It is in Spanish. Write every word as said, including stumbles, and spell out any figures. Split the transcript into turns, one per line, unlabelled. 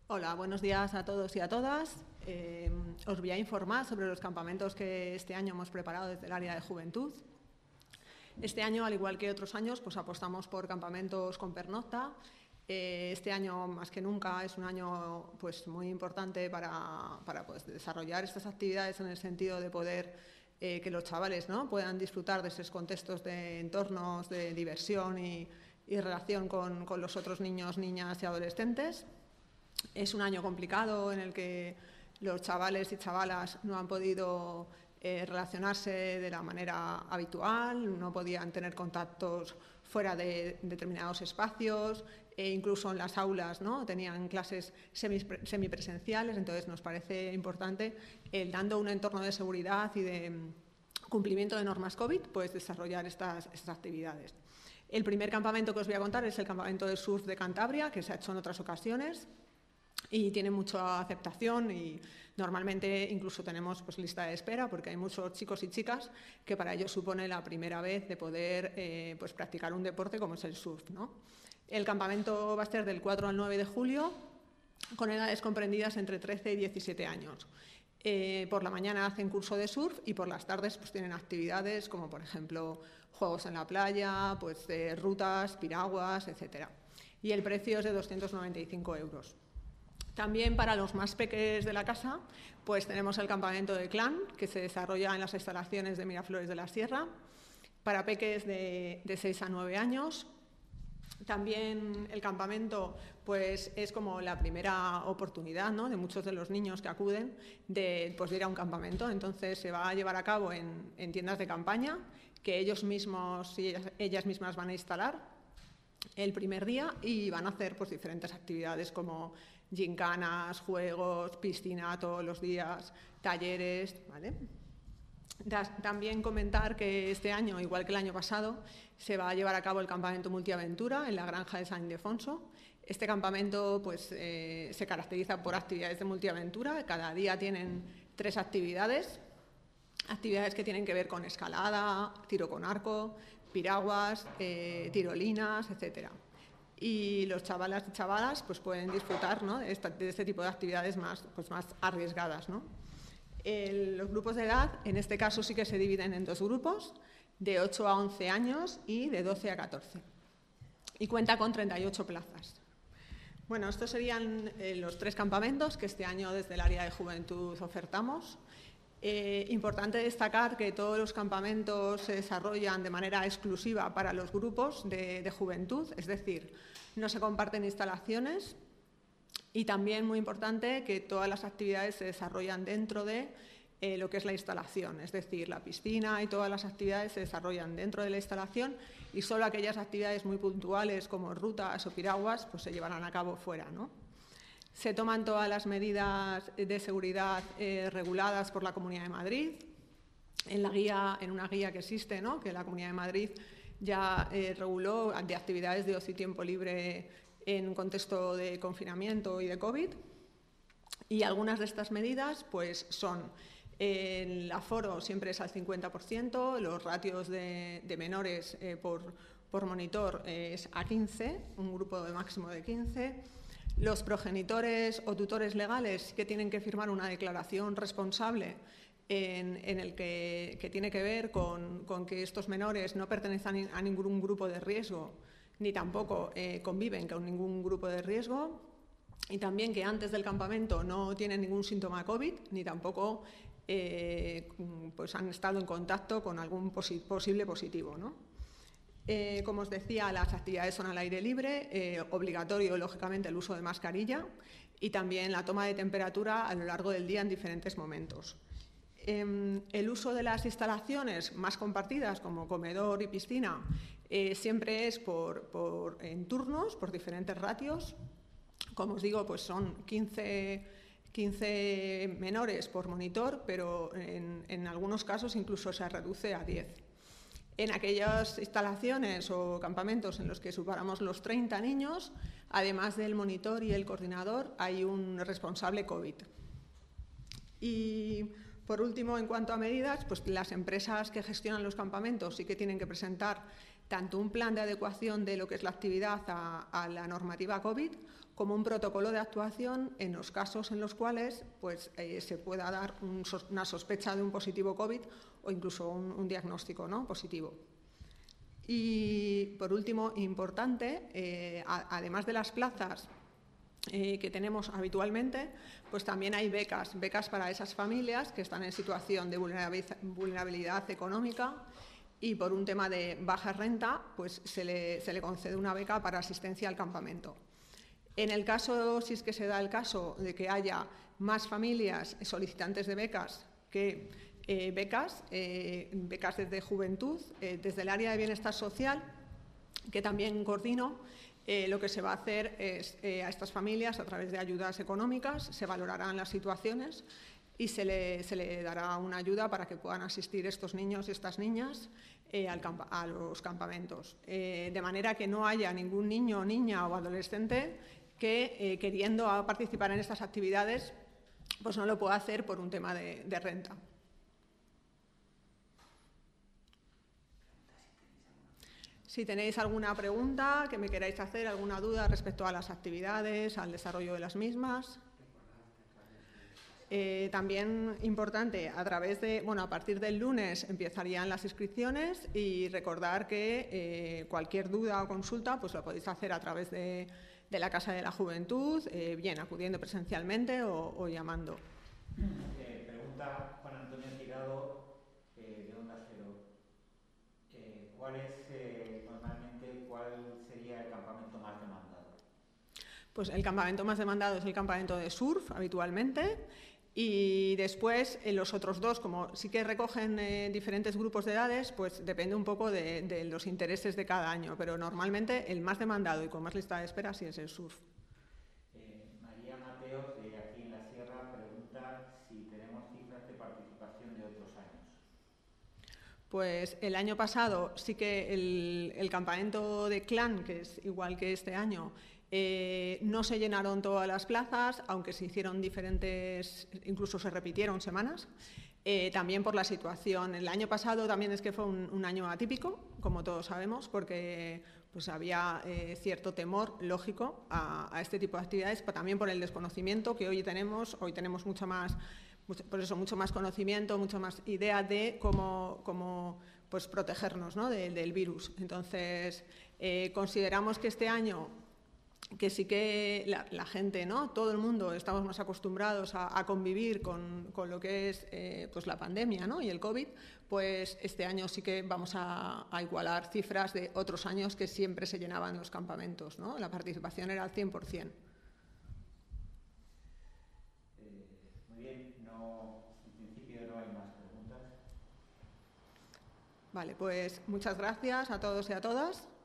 Hola, buenos días a todos y a todas. Eh, os voy a informar sobre los campamentos que este año hemos preparado desde el área de juventud. Este año, al igual que otros años, pues apostamos por campamentos con pernocta. Eh, este año, más que nunca, es un año pues, muy importante para, para pues, desarrollar estas actividades en el sentido de poder eh, que los chavales, ¿no?, puedan disfrutar de esos contextos de entornos de diversión y, y relación con, con los otros niños, niñas y adolescentes. Es un año complicado en el que los chavales y chavalas no han podido eh, relacionarse de la manera habitual, no podían tener contactos fuera de determinados espacios, e incluso en las aulas, ¿no?, tenían clases semipresenciales. Entonces nos parece importante, el, dando un entorno de seguridad y de cumplimiento de normas COVID, pues desarrollar estas, estas actividades. El primer campamento que os voy a contar es el campamento de surf de Cantabria, que se ha hecho en otras ocasiones y tiene mucha aceptación, y normalmente incluso tenemos pues, lista de espera, porque hay muchos chicos y chicas que para ellos supone la primera vez de poder eh, pues, practicar un deporte como es el surf, ¿no? El campamento va a ser del cuatro al nueve de julio, con edades comprendidas entre trece y diecisiete años. Eh, por la mañana hacen curso de surf y por las tardes pues, tienen actividades como, por ejemplo, juegos en la playa, pues, eh, rutas, piraguas, etcétera. Y el precio es de doscientos noventa y cinco euros. También para los más pequeños de la casa, pues tenemos el campamento de clan, que se desarrolla en las instalaciones de Miraflores de la Sierra, para peques de, de seis a nueve años. También el campamento pues, es como la primera oportunidad, ¿no?, de muchos de los niños que acuden de, pues, de ir a un campamento. Entonces se va a llevar a cabo en, en tiendas de campaña que ellos mismos y ellas, ellas mismas van a instalar el primer día, y van a hacer pues, diferentes actividades como gincanas, juegos, piscina todos los días, talleres, ¿vale? También comentar que este año, igual que el año pasado, se va a llevar a cabo el campamento multiaventura en la granja de San Ildefonso. Este campamento pues, eh, se caracteriza por actividades de multiaventura. Cada día tienen tres actividades, actividades que tienen que ver con escalada, tiro con arco, piraguas, eh, tirolinas, etcétera. Y los chavalas y chavalas pues, pueden disfrutar, ¿no?, de, esta, de este tipo de actividades más, pues, más arriesgadas, ¿no? El, los grupos de edad, en este caso, sí que se dividen en dos grupos, de ocho a once años y de doce a catorce. Y cuenta con treinta y ocho plazas. Bueno, estos serían eh, los tres campamentos que este año desde el área de juventud ofertamos. Eh, importante destacar que todos los campamentos se desarrollan de manera exclusiva para los grupos de, de juventud, es decir, no se comparten instalaciones, y también muy importante que todas las actividades se desarrollan dentro de eh, lo que es la instalación, es decir, la piscina y todas las actividades se desarrollan dentro de la instalación, y solo aquellas actividades muy puntuales como rutas o piraguas pues se llevarán a cabo fuera, ¿no? Se toman todas las medidas de seguridad eh, reguladas por la Comunidad de Madrid. En, la guía, en una guía que existe, ¿no?, que la Comunidad de Madrid ya eh, reguló de actividades de ocio y tiempo libre en un contexto de confinamiento y de COVID. Y algunas de estas medidas pues, son: el aforo siempre es al cincuenta por ciento, los ratios de, de menores eh, por, por monitor es a quince, un grupo de máximo de quince. Los progenitores o tutores legales que tienen que firmar una declaración responsable en, en el que, que tiene que ver con, con que estos menores no pertenecen a ningún grupo de riesgo, ni tampoco eh, conviven con ningún grupo de riesgo, y también que antes del campamento no tienen ningún síntoma COVID, ni tampoco eh, pues han estado en contacto con algún posi posible positivo, ¿no? Eh, como os decía, las actividades son al aire libre, eh, obligatorio, lógicamente, el uso de mascarilla, y también la toma de temperatura a lo largo del día en diferentes momentos. Eh, el uso de las instalaciones más compartidas, como comedor y piscina, eh, siempre es por, por, en turnos, por diferentes ratios. Como os digo, pues son quince, quince menores por monitor, pero en, en algunos casos incluso se reduce a diez. En aquellas instalaciones o campamentos en los que superamos los treinta niños, además del monitor y el coordinador, hay un responsable COVID. Y por último, en cuanto a medidas, pues las empresas que gestionan los campamentos sí que tienen que presentar tanto un plan de adecuación de lo que es la actividad a, a la normativa COVID, como un protocolo de actuación en los casos en los cuales pues, eh, se pueda dar un, una sospecha de un positivo COVID o incluso un, un diagnóstico, ¿no?, positivo. Y, por último, importante, eh, a, además de las plazas eh, que tenemos habitualmente, pues también hay becas, becas para esas familias que están en situación de vulnerabilidad, vulnerabilidad económica, y por un tema de baja renta, pues se le, se le concede una beca para asistencia al campamento. En el caso, si es que se da el caso de que haya más familias solicitantes de becas que eh, becas, eh, becas desde juventud, eh, desde el área de bienestar social, que también coordino, eh, lo que se va a hacer es eh, a estas familias, a través de ayudas económicas, se valorarán las situaciones y se le, se le dará una ayuda para que puedan asistir estos niños y estas niñas eh, al campa, a los campamentos. Eh, de manera que no haya ningún niño, niña o adolescente que, eh, queriendo participar en estas actividades, pues no lo pueda hacer por un tema de, de renta. Si tenéis alguna pregunta que me queráis hacer, alguna duda respecto a las actividades, al desarrollo de las mismas. Eh, también importante, a través de, bueno, a partir del lunes empezarían las inscripciones, y recordar que eh, cualquier duda o consulta pues lo podéis hacer a través de, de la Casa de la Juventud, eh, bien acudiendo presencialmente o, o llamando.
Eh, pregunta Juan Antonio Tirado, eh, de Onda Cero. Eh, ¿Cuál es eh, normalmente cuál sería el campamento más demandado?
Pues el campamento más demandado es el campamento de surf, habitualmente. Y después, en los otros dos, como sí que recogen eh, diferentes grupos de edades, pues depende un poco de, de los intereses de cada año, pero normalmente el más demandado y con más lista de espera sí es el surf.
Eh, María Mateos, de aquí en la Sierra, pregunta si tenemos cifras de participación de otros años.
Pues el año pasado sí que el, el campamento de Clan, que es igual que este año, Eh, no se llenaron todas las plazas, aunque se hicieron diferentes, incluso se repitieron semanas, eh, también por la situación. El año pasado también es que fue un, un año atípico, como todos sabemos, porque pues, había eh, cierto temor lógico a, a este tipo de actividades, pero también por el desconocimiento que hoy tenemos. Hoy tenemos mucho más, mucho, por eso, mucho más conocimiento, mucho más idea de cómo, cómo pues, protegernos, ¿no?, de, del virus. Entonces, eh, consideramos que este año, que sí que la, la gente, ¿no?, todo el mundo estamos más acostumbrados a, a convivir con, con lo que es eh, pues la pandemia, ¿no?, y el COVID, pues este año sí que vamos a, a igualar cifras de otros años que siempre se llenaban los campamentos, ¿no? La participación era al cien por cien.
Eh, muy bien, no, en principio no hay más preguntas.
Vale, pues muchas gracias a todos y a todas.